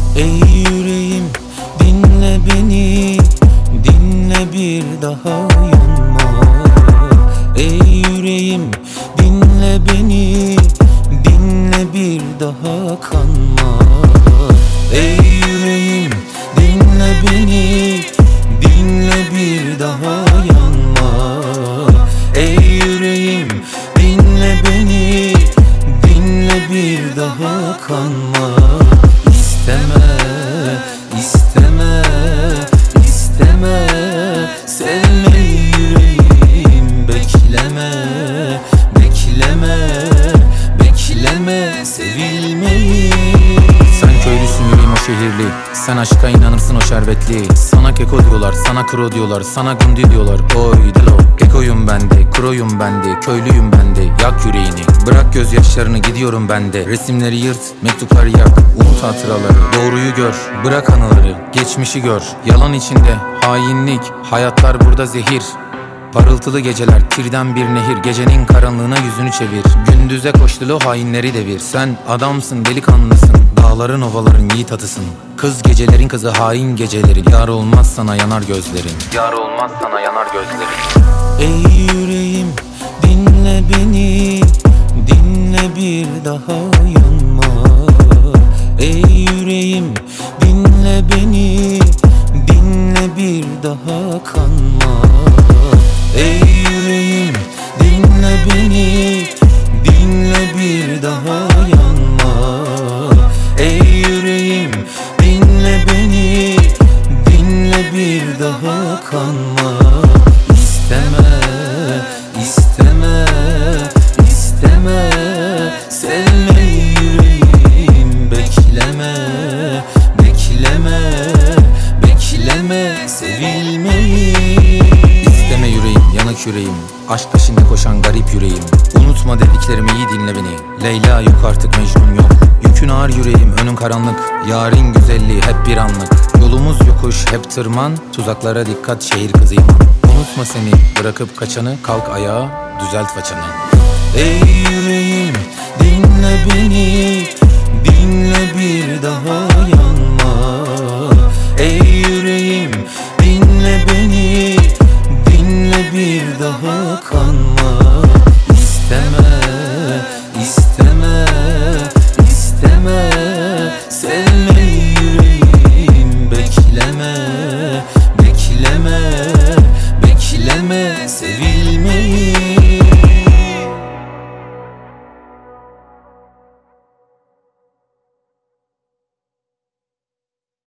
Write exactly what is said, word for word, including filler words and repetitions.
Ey yüreğim dinle beni, dinle bir daha yanma. Ey yüreğim dinle beni, dinle bir daha kanma. Ey yüreğim dinle beni, dinle bir daha yanma. Ey yüreğim dinle beni, dinle bir daha kanma. İsteme, isteme, isteme, sevme yüreğim. Bekleme, bekleme, bekleme sevilmeyi. Sen köylüsün yüreğim o şehirli. Sen aşka inanırsın o şerbetli. Sana keko diyorlar, sana kro diyorlar, sana gundi diyorlar. Oy dilo. Kekoyum bende, kroyum bende, köylüyüm bende. Yak yüreğini, bırak gözyaşlarını, gidiyorum bende. Resimleri yırt, mektupları yak, unut hatıraları. Doğruyu gör, bırak anıları, geçmişi gör. Yalan içinde hainlik, hayatlar burada zehir. Parıltılı geceler, kirden bir nehir. Gecenin karanlığına yüzünü çevir. Gündüze koştulu hainleri devir. Sen adamsın, delikanlısın, dağların ovaların yiğit atısın. Kız gecelerin kızı, hain geceleri. Yar olmaz sana yanar gözlerin. Yar olmaz sana yanar gözlerin. Ey yüreğim dinle beni, dinle bir daha yanma. Ey yüreğim dinle beni, dinle bir daha kanma. Ey yüreğim dinle beni, dinle bir daha yanma. Ey yüreğim dinle beni, dinle bir daha kanma. İsteme, isteme, isteme, sevme yüreğim. Bekleme, bekleme, bekleme sevilmeyi. İsteme yüreğim, yanık yüreğim, aşk peşinde koşan garip yüreğim. Unutma dediklerimi, iyi dinle beni. Leyla yok artık, Mecnun yok. Yükün ağır yüreğim, önün karanlık. Yarın güzelliği hep bir anlık. Yolumuz yokuş, hep tırman. Tuzaklara dikkat, şehir kızı yaman. Unutma seni, bırakıp kaçanı. Kalk ayağa, düzelt façanı. Ey yüreğim dinle beni, dinle bir daha yanma.